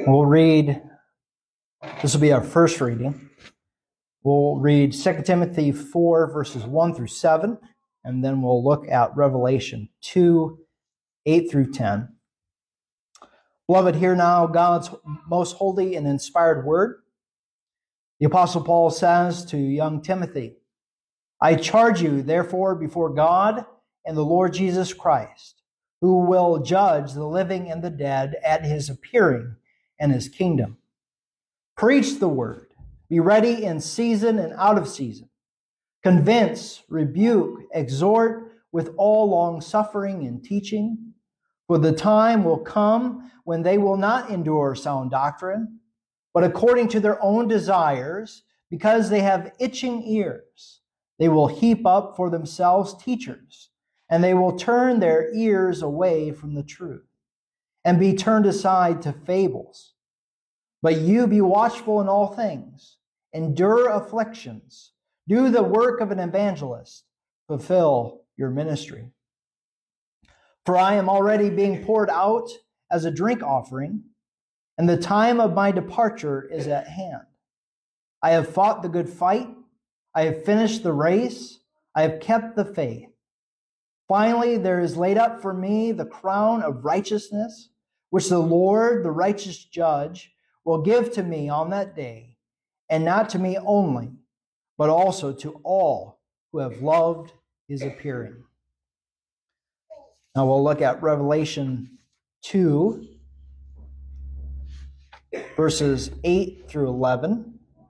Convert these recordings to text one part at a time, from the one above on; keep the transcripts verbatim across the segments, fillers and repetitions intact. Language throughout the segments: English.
We'll read, this will be our first reading. We'll read Second Timothy four, verses one through seven, and then we'll look at Revelation two, eight through ten. Beloved, hear now God's most holy and inspired word. The Apostle Paul says to young Timothy, I charge you, therefore, before God and the Lord Jesus Christ, who will judge the living and the dead at his appearing and his kingdom. Preach the word. Be ready in season and out of season. Convince, rebuke, exhort with all long-suffering and teaching. For the time will come when they will not endure sound doctrine, but according to their own desires, because they have itching ears, they will heap up for themselves teachers, and they will turn their ears away from the truth, and be turned aside to fables. But you be watchful in all things, endure afflictions, do the work of an evangelist, fulfill your ministry. For I am already being poured out as a drink offering, and the time of my departure is at hand. I have fought the good fight, I have finished the race, I have kept the faith. Finally, there is laid up for me the crown of righteousness, which the Lord, the righteous judge, will give to me on that day, and not to me only, but also to all who have loved his appearing. Now we'll look at Revelation two, verses eight through eleven.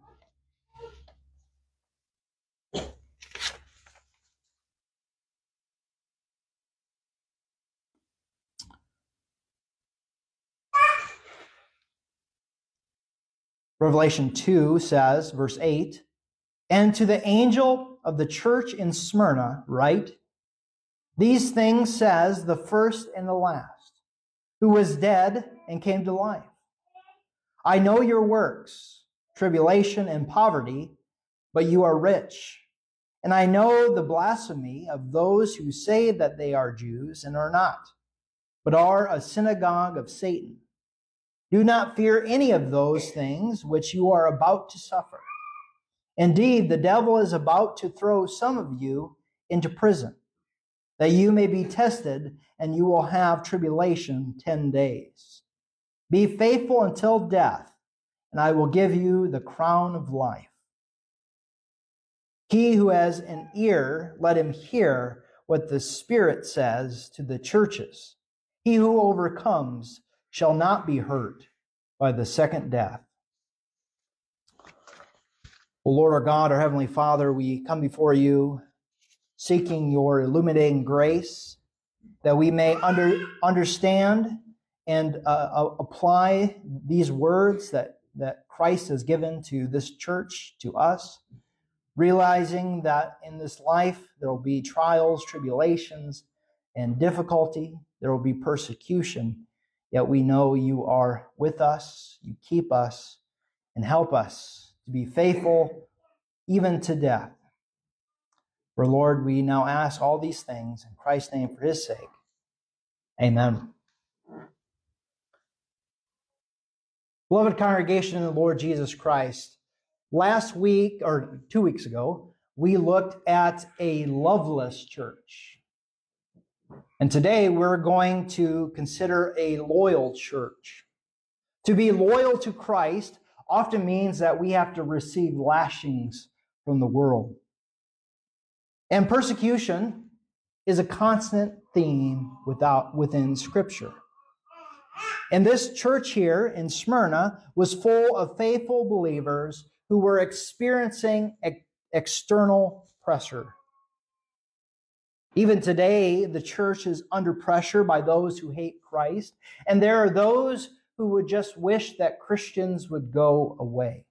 Revelation two says, verse eight, And to the angel of the church in Smyrna write, These things says the first and the last, who was dead and came to life. I know your works, tribulation and poverty, but you are rich. And I know the blasphemy of those who say that they are Jews and are not, but are a synagogue of Satan. Do not fear any of those things which you are about to suffer. Indeed, the devil is about to throw some of you into prison, that you may be tested, and you will have tribulation ten days. Be faithful until death, and I will give you the crown of life. He who has an ear, let him hear what the Spirit says to the churches. He who overcomes shall not be hurt by the second death. O Lord our God, our Heavenly Father, we come before you seeking your illuminating grace that we may under, understand and uh, apply these words that, that Christ has given to this church, to us, realizing that in this life there will be trials, tribulations, and difficulty. There will be persecution. Yet we know you are with us, you keep us, and help us to be faithful even to death. For Lord, we now ask all these things in Christ's name for his sake. Amen. Beloved congregation in the Lord Jesus Christ, last week, or two weeks ago, we looked at a loveless church. And today we're going to consider a loyal church. To be loyal to Christ often means that we have to receive lashings from the world. And persecution is a constant theme without, within Scripture. And this church here in Smyrna was full of faithful believers who were experiencing ex- external pressure. Even today, the church is under pressure by those who hate Christ, and there are those who would just wish that Christians would go away.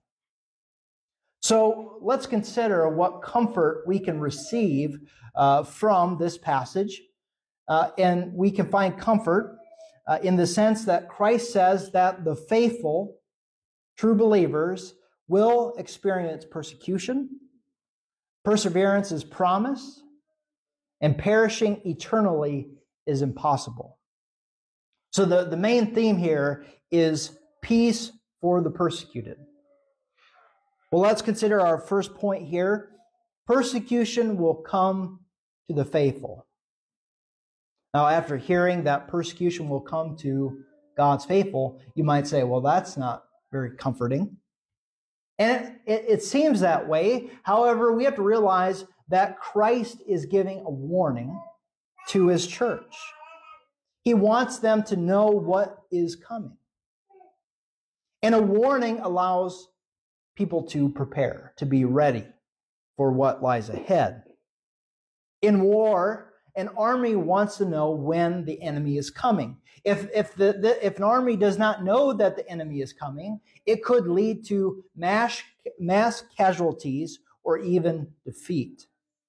So let's consider what comfort we can receive uh, from this passage. Uh, and we can find comfort uh, in the sense that Christ says that the faithful, true believers will experience persecution. Perseverance is promised, and perishing eternally is impossible. So the, the main theme here is peace for the persecuted. Well, let's consider our first point here. Persecution will come to the faithful. Now, after hearing that persecution will come to God's faithful, you might say, well, that's not very comforting. And it, it, it seems that way. However, we have to realize that Christ is giving a warning to his church. He wants them to know what is coming. And a warning allows people to prepare, to be ready for what lies ahead. In war, an army wants to know when the enemy is coming. If, if, the, the, if an army does not know that the enemy is coming, it could lead to mass, mass casualties or even defeat.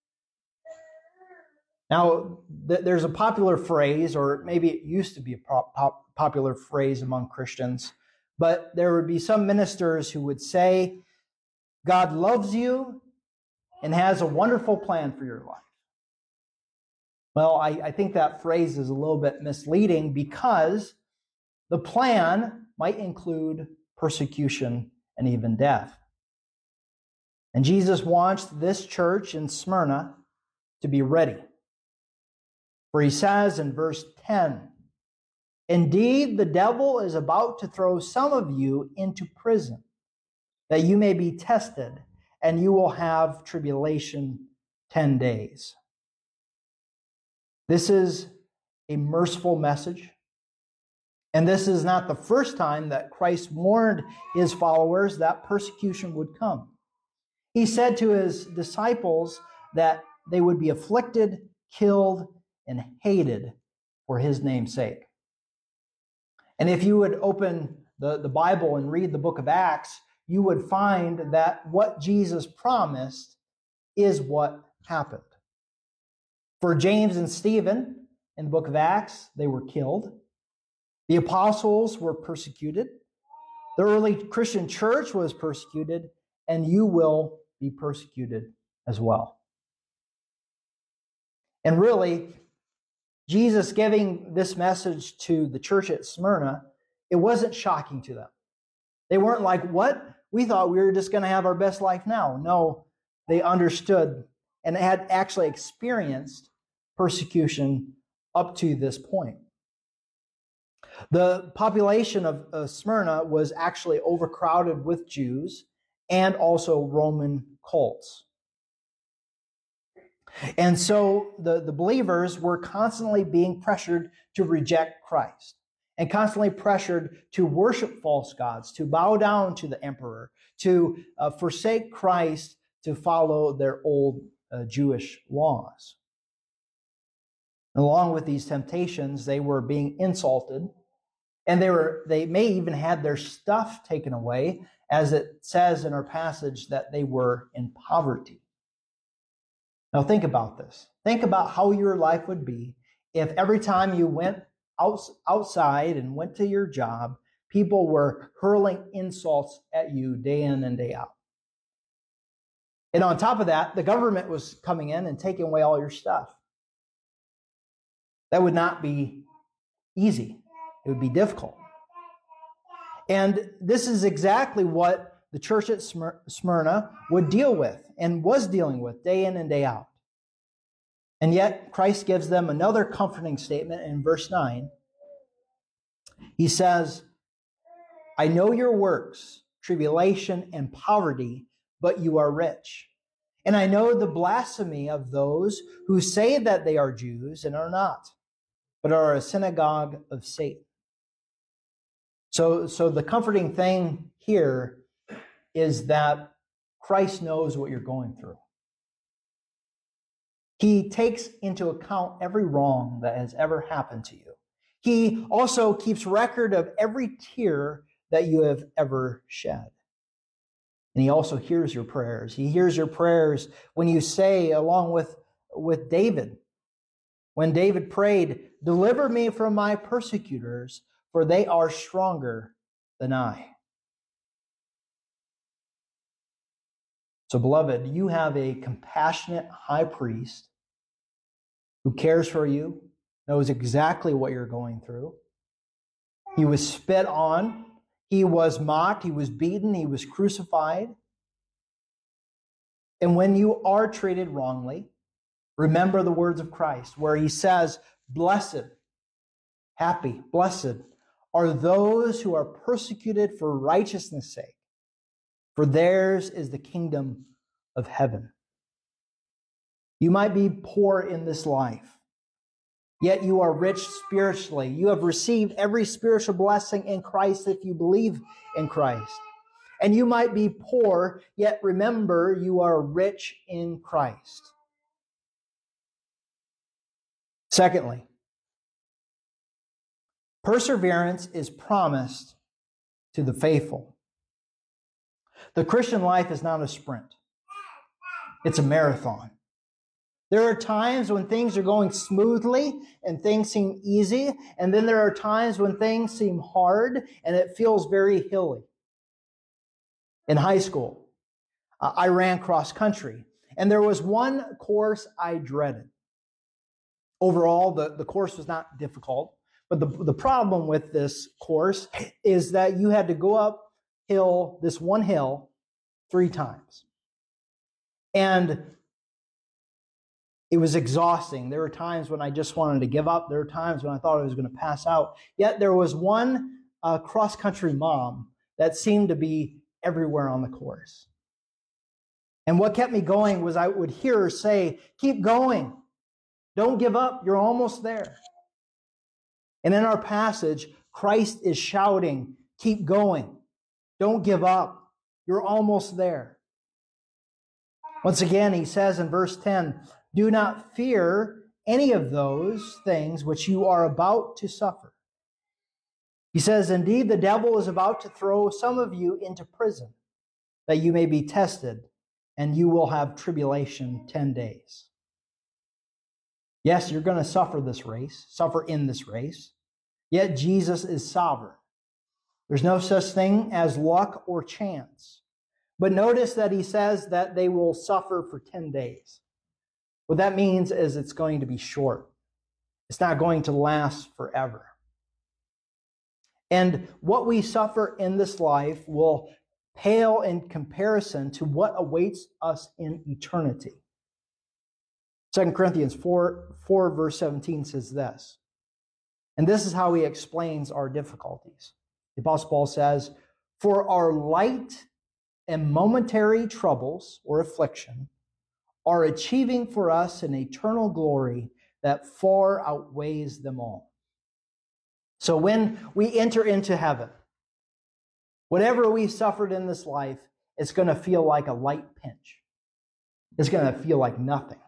Now, th- there's a popular phrase, or maybe it used to be a pop- pop- popular phrase among Christians, but there would be some ministers who would say, God loves you and has a wonderful plan for your life. Well, I, I think that phrase is a little bit misleading because the plan might include persecution and even death. And Jesus wants this church in Smyrna to be ready. For he says in verse ten, indeed, the devil is about to throw some of you into prison, that you may be tested, and you will have tribulation ten days. This is a merciful message. And this is not the first time that Christ warned his followers that persecution would come. He said to his disciples that they would be afflicted, killed, and hated for his name's sake. And if you would open the, the Bible and read the book of Acts, you would find that what Jesus promised is what happened. For James and Stephen, in the book of Acts, they were killed. The apostles were persecuted. The early Christian church was persecuted, and you will be persecuted as well. And really, Jesus giving this message to the church at Smyrna, it wasn't shocking to them. They weren't like, what? We thought we were just going to have our best life now. No, they understood and had actually experienced persecution up to this point. The population of, of Smyrna was actually overcrowded with Jews and also Roman cults. And so the, the believers were constantly being pressured to reject Christ and constantly pressured to worship false gods, to bow down to the emperor, to uh, forsake Christ, to follow their old uh, Jewish laws. And along with these temptations, they were being insulted, and they were they may even had their stuff taken away, as it says in our passage that they were in poverty. Now think about this. Think about how your life would be if every time you went outside and went to your job, people were hurling insults at you day in and day out. And on top of that, the government was coming in and taking away all your stuff. That would not be easy. It would be difficult. And this is exactly what the church at Smyrna would deal with and was dealing with day in and day out. And yet, Christ gives them another comforting statement in verse nine. He says, I know your works, tribulation and poverty, but you are rich. And I know the blasphemy of those who say that they are Jews and are not, but are a synagogue of Satan. So, so the comforting thing here is that Christ knows what you're going through. He takes into account every wrong that has ever happened to you. He also keeps record of every tear that you have ever shed. And he also hears your prayers. He hears your prayers when you say, along with, with David, when David prayed, deliver me from my persecutors, for they are stronger than I. So, beloved, you have a compassionate high priest who cares for you, knows exactly what you're going through. He was spit on. He was mocked, he was beaten, he was crucified. And when you are treated wrongly, remember the words of Christ, where he says, blessed, happy, blessed are those who are persecuted for righteousness' sake, for theirs is the kingdom of heaven. You might be poor in this life, yet you are rich spiritually. You have received every spiritual blessing in Christ if you believe in Christ. And you might be poor, yet remember you are rich in Christ. Secondly, perseverance is promised to the faithful. The Christian life is not a sprint. It's a marathon. There are times when things are going smoothly and things seem easy, and then there are times when things seem hard and it feels very hilly. In high school, uh, I ran cross country, and there was one course I dreaded. Overall, the, the course was not difficult, but the, the problem with this course is that you had to go uphill this one hill three times. And it was exhausting. There were times when I just wanted to give up. There were times when I thought I was going to pass out. Yet there was one uh, cross-country mom that seemed to be everywhere on the course. And what kept me going was I would hear her say, keep going. Don't give up. You're almost there. And in our passage, Christ is shouting, keep going. Don't give up. You're almost there. Once again, he says in verse ten, do not fear any of those things which you are about to suffer. He says, indeed, the devil is about to throw some of you into prison, that you may be tested, and you will have tribulation ten days. Yes, you're going to suffer this race, suffer in this race, yet Jesus is sovereign. There's no such thing as luck or chance. But notice that he says that they will suffer for ten days. What that means is it's going to be short. It's not going to last forever. And what we suffer in this life will pale in comparison to what awaits us in eternity. Second Corinthians four, four verse seventeen says this. And this is how he explains our difficulties. The Apostle Paul says, for our light and momentary troubles or affliction are achieving for us an eternal glory that far outweighs them all. So when we enter into heaven, whatever we suffered in this life, it's going to feel like a light pinch. It's going to feel like nothing.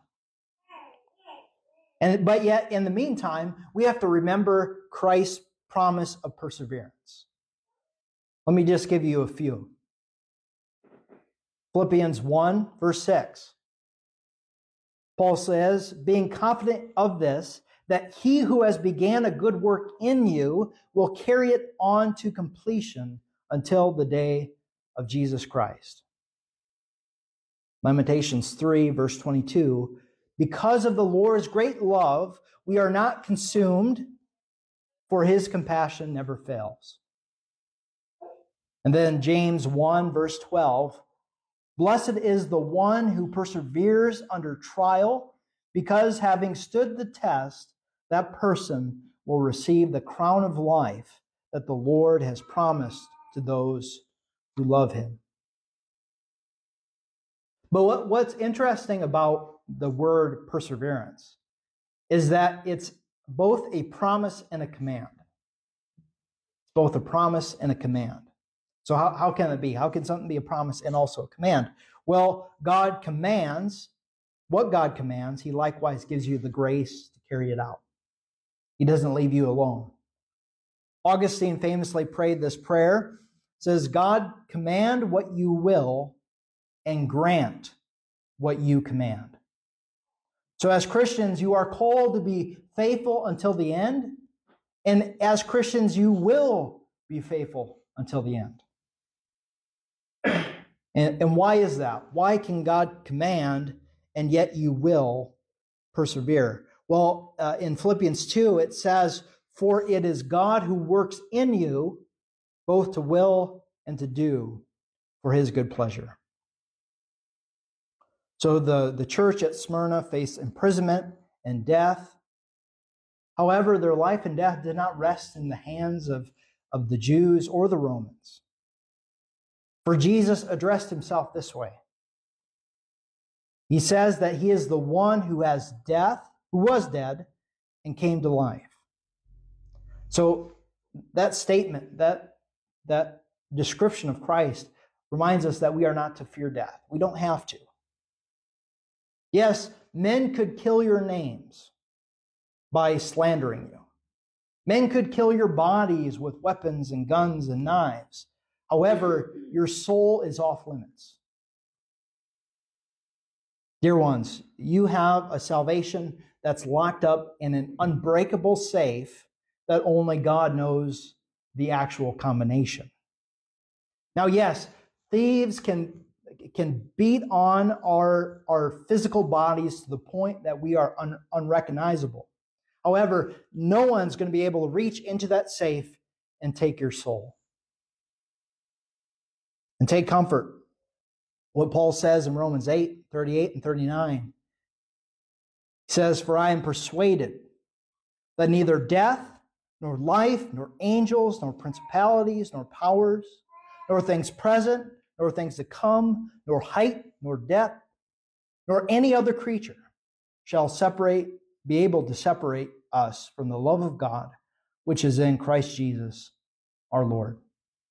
And but yet, in the meantime, we have to remember Christ's promise of perseverance. Let me just give you a few. Philippians one, verse six. Paul says, being confident of this, that he who has began a good work in you will carry it on to completion until the day of Jesus Christ. Lamentations three, verse twenty-two, because of the Lord's great love, we are not consumed, for his compassion never fails. And then James one, verse twelve, blessed is the one who perseveres under trial, because having stood the test, that person will receive the crown of life that the Lord has promised to those who love him. But what, what's interesting about the word perseverance is that it's both a promise and a command. It's both a promise and a command. So how, how can it be? How can something be a promise and also a command? Well, God commands what God commands. He likewise gives you the grace to carry it out. He doesn't leave you alone. Augustine famously prayed this prayer. It says, God, command what you will and grant what you command. So as Christians, you are called to be faithful until the end. And as Christians, you will be faithful until the end. And, and why is that? Why can God command and yet you will persevere? Well, uh, in Philippians two, it says, for it is God who works in you both to will and to do for his good pleasure. So the, the church at Smyrna faced imprisonment and death. However, their life and death did not rest in the hands of, of the Jews or the Romans. For Jesus addressed himself this way. He says that he is the one who has death, who was dead, and came to life. So that statement, that, that description of Christ reminds us that we are not to fear death. We don't have to. Yes, men could kill your names by slandering you. Men could kill your bodies with weapons and guns and knives. However, your soul is off limits. Dear ones, you have a salvation that's locked up in an unbreakable safe that only God knows the actual combination. Now, yes, thieves can, can beat on our, our physical bodies to the point that we are un, unrecognizable. However, no one's going to be able to reach into that safe and take your soul. And take comfort. What Paul says in Romans eight, thirty-eight and thirty-nine. He says, "For I am persuaded that neither death, nor life, nor angels, nor principalities, nor powers, nor things present, nor things to come, nor height, nor depth, nor any other creature shall separate, be able to separate us from the love of God, which is in Christ Jesus our Lord."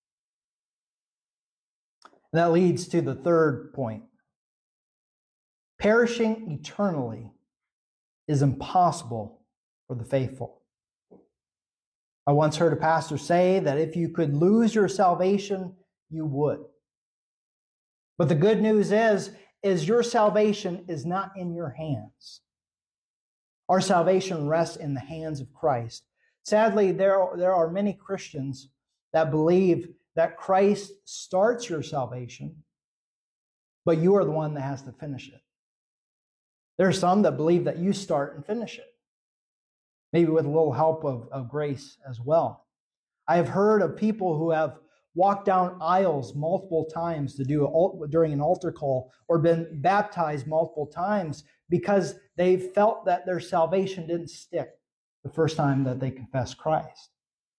And that leads to the third point. Perishing eternally is impossible for the faithful. I once heard a pastor say that if you could lose your salvation, you would. But the good news is, is your salvation is not in your hands. Our salvation rests in the hands of Christ. Sadly, there are, there are many Christians that believe that Christ starts your salvation, but you are the one that has to finish it. There are some that believe that you start and finish it, maybe with a little help of, of grace as well. I have heard of people who have walked down aisles multiple times to do a, during an altar call, or been baptized multiple times because they felt that their salvation didn't stick the first time that they confessed Christ.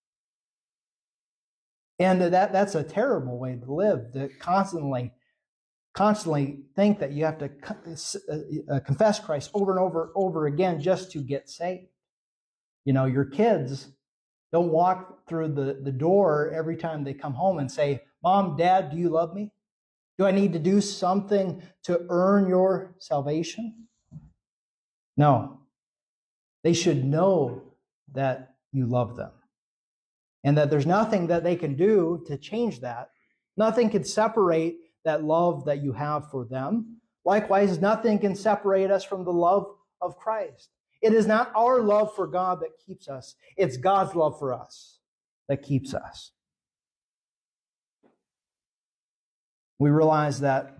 And that, that's a terrible way to live, to constantly, constantly think that you have to uh, confess Christ over and over over again just to get saved. You know, your kids don't walk through the, the door every time they come home and say, "Mom, Dad, do you love me? Do I need to do something to earn your salvation?" No. They should know that you love them, and that there's nothing that they can do to change that. Nothing can separate that love that you have for them. Likewise, nothing can separate us from the love of Christ. It is not our love for God that keeps us. It's God's love for us that keeps us. We realize that,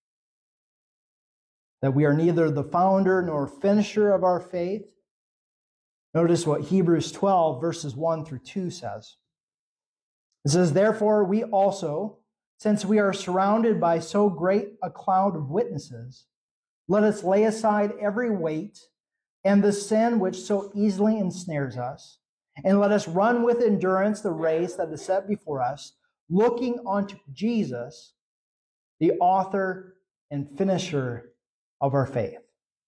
that we are neither the founder nor finisher of our faith. Notice what Hebrews twelve, verses one through two says. It says, "Therefore we also, since we are surrounded by so great a cloud of witnesses, let us lay aside every weight and the sin which so easily ensnares us, and let us run with endurance the race that is set before us, looking unto Jesus, the author and finisher of our faith."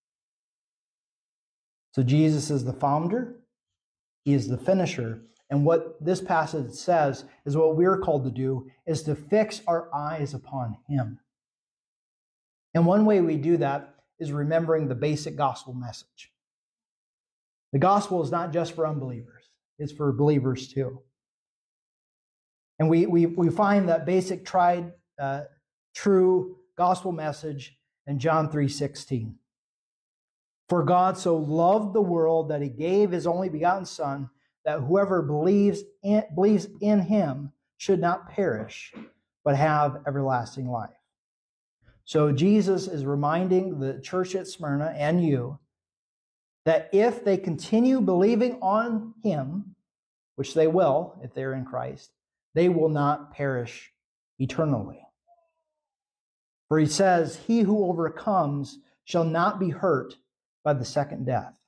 So Jesus is the founder, he is the finisher, and what this passage says is what we're called to do is to fix our eyes upon him. And one way we do that is remembering the basic gospel message. The gospel is not just for unbelievers, it's for believers too. And we, we, we find that basic, tried, uh, true gospel message in John three sixteen. "For God so loved the world that he gave his only begotten Son, that whoever believes in, believes in him should not perish, but have everlasting life." So Jesus is reminding the church at Smyrna and you that if they continue believing on him, which they will if they're in Christ, they will not perish eternally. For he says, he who overcomes shall not be hurt by the second death.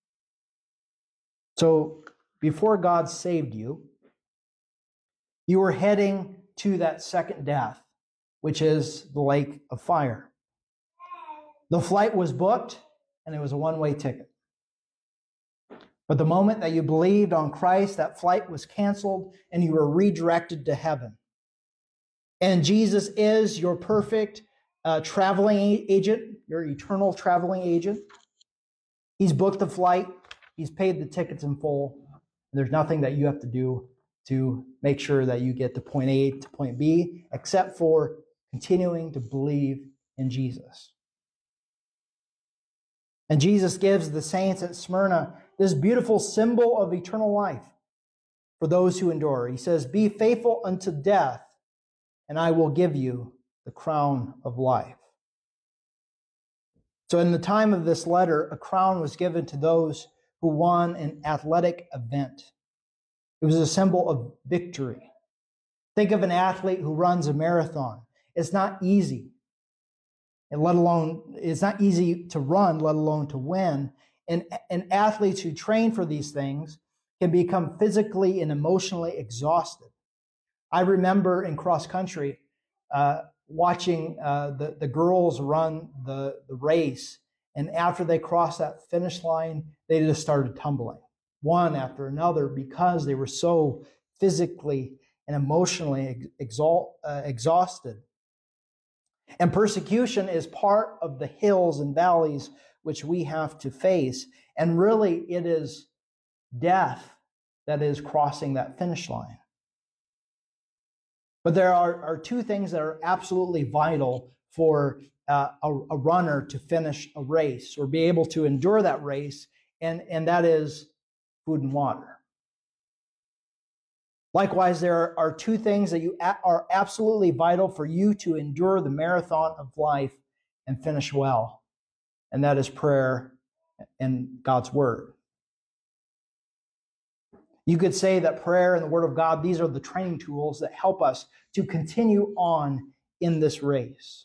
So before God saved you, you were heading to that second death, which is the lake of fire. The flight was booked, and it was a one-way ticket. But the moment that you believed on Christ, that flight was canceled, and you were redirected to heaven. And Jesus is your perfect uh, traveling agent, your eternal traveling agent. He's booked the flight. He's paid the tickets in full. And there's nothing that you have to do to make sure that you get to point A to point B, except for continuing to believe in Jesus. And Jesus gives the saints at Smyrna this beautiful symbol of eternal life for those who endure. He says, be faithful unto death, and I will give you the crown of life. So in the time of this letter, a crown was given to those who won an athletic event. It was a symbol of victory. Think of an athlete who runs a marathon. It's not easy. And let alone, it's not easy to run, let alone to win. And, and athletes who train for these things can become physically and emotionally exhausted. I remember in cross country, uh, watching uh, the, the girls run the, the race. And after they crossed that finish line, they just started tumbling, one after another, because they were so physically and emotionally exalt, uh, exhausted. And persecution is part of the hills and valleys which we have to face. And really, it is death that is crossing that finish line. But there are, are two things that are absolutely vital for uh, a, a runner to finish a race or be able to endure that race, and, and that is food and water. Likewise, there are two things that you a- are absolutely vital for you to endure the marathon of life and finish well, and that is prayer and God's Word. You could say that prayer and the Word of God, these are the training tools that help us to continue on in this race.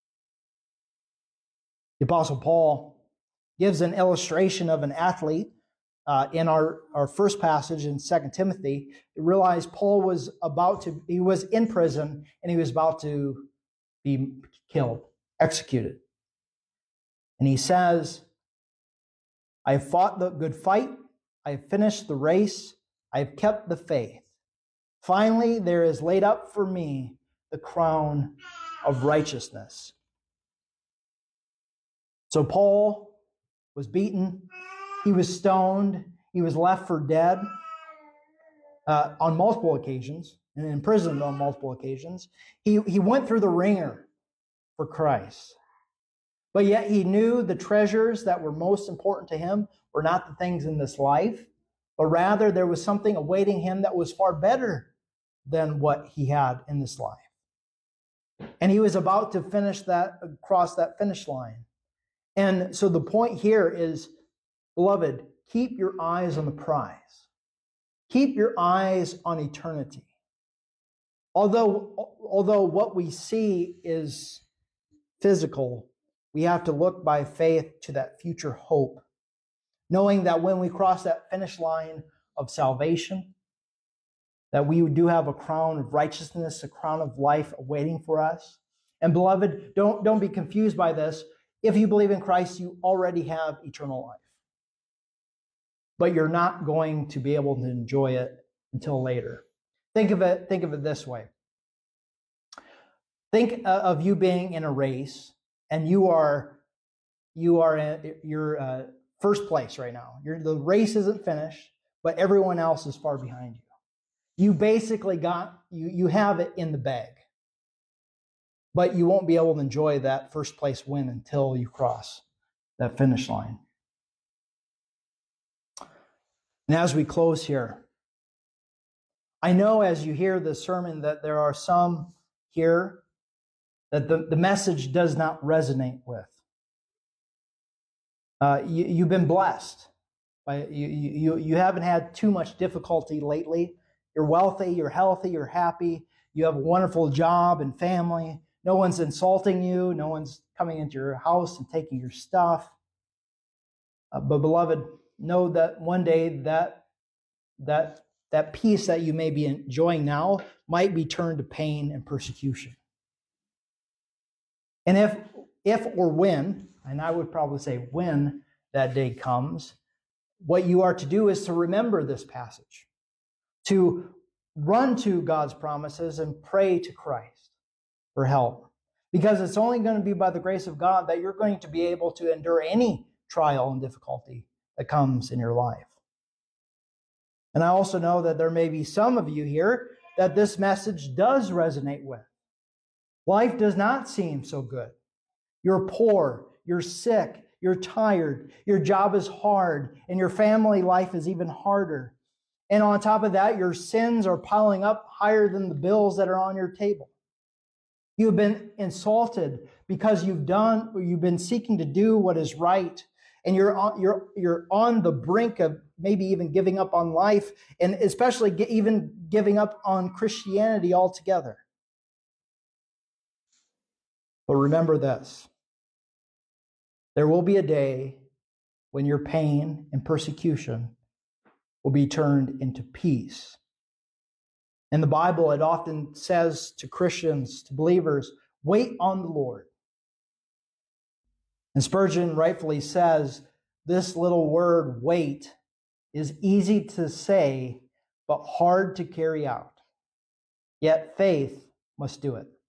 The Apostle Paul gives an illustration of an athlete uh, in our, our first passage in Second Timothy. You realize Paul was about to, he was in prison and he was about to be killed, executed. And he says, I have fought the good fight, I have finished the race, I have kept the faith. Finally, there is laid up for me the crown of righteousness. So Paul was beaten, he was stoned, he was left for dead uh, on multiple occasions, and imprisoned on multiple occasions. He, he went through the ringer for Christ. But yet he knew the treasures that were most important to him were not the things in this life, but rather there was something awaiting him that was far better than what he had in this life. And he was about to finish that, cross that finish line. And so the point here is, beloved, keep your eyes on the prize. Keep your eyes on eternity. Although, although what we see is physical, we have to look by faith to that future hope, knowing that when we cross that finish line of salvation, that we do have a crown of righteousness, a crown of life awaiting for us. And beloved, don't, don't be confused by this. If you believe in Christ, you already have eternal life. But you're not going to be able to enjoy it until later. Think of it, think of it this way. Think of you being in a race, and you are you are in, you're uh, first place right now. You're, the race isn't finished, but everyone else is far behind you. You basically got you you have it in the bag, but you won't be able to enjoy that first place win until you cross that finish line. And as we close here, I know as you hear the sermon that there are some here that the, the message does not resonate with. Uh, you, you've been blessed. By, you, you, you haven't had too much difficulty lately. you're wealthy, you're healthy, you're happy, you have a wonderful job and family. No one's insulting you. No one's coming into your house and taking your stuff. Uh, but beloved, know that one day that, that, that peace that you may be enjoying now might be turned to pain and persecution. And if, if or when, and I would probably say when that day comes, what you are to do is to remember this passage, to run to God's promises and pray to Christ for help. Because it's only going to be by the grace of God that you're going to be able to endure any trial and difficulty that comes in your life. And I also know that there may be some of you here that this message does resonate with. Life does not seem so good. You're poor, you're sick, you're tired, your job is hard, and your family life is even harder. And on top of that, your sins are piling up higher than the bills that are on your table. You've been insulted because you've done, or you've been seeking to do what is right, and you're on, you're, you're on the brink of maybe even giving up on life, and especially get, even giving up on Christianity altogether. But remember this. There will be a day when your pain and persecution will be turned into peace. In the Bible, it often says to Christians, to believers, wait on the Lord. And Spurgeon rightfully says, this little word, wait, is easy to say, but hard to carry out. Yet faith must do it.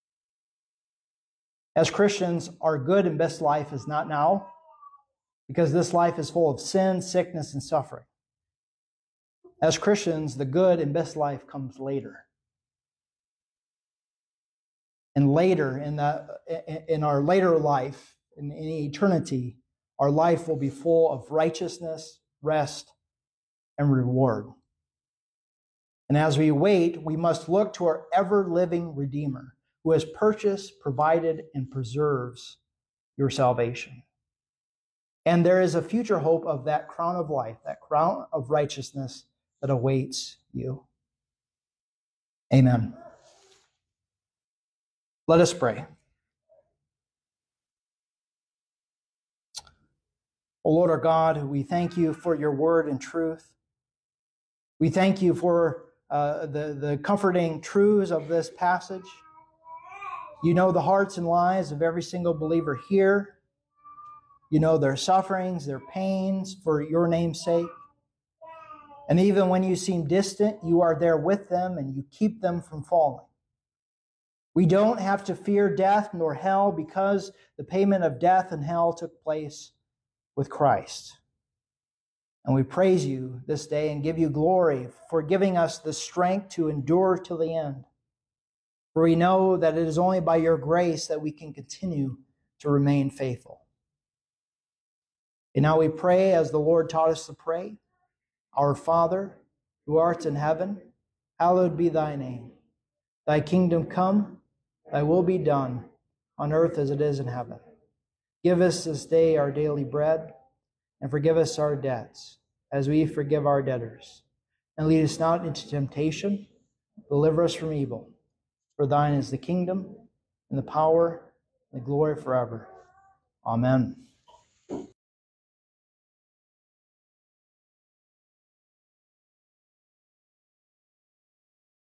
As Christians, our good and best life is not now, because this life is full of sin, sickness, and suffering. As Christians, the good and best life comes later. And later, in, the, in our later life, in, in eternity, our life will be full of righteousness, rest, and reward. And as we wait, we must look to our ever-living Redeemer, who has purchased, provided, and preserves your salvation. And there is a future hope of that crown of life, that crown of righteousness that awaits you. Amen. Let us pray. O Lord our God, we thank you for your word and truth. We thank you for uh, the, the comforting truths of this passage. You know the hearts and lives of every single believer here. You know their sufferings, their pains for your name's sake. And even when you seem distant, you are there with them and you keep them from falling. We don't have to fear death nor hell because the payment of death and hell took place with Christ. And we praise you this day and give you glory for giving us the strength to endure till the end. For we know that it is only by your grace that we can continue to remain faithful. And now we pray as the Lord taught us to pray. Our Father, who art in heaven, hallowed be thy name. Thy kingdom come, thy will be done, on earth as it is in heaven. Give us this day our daily bread, and forgive us our debts, as we forgive our debtors. And lead us not into temptation, deliver us from evil. For thine is the kingdom, and the power, and the glory forever. Amen.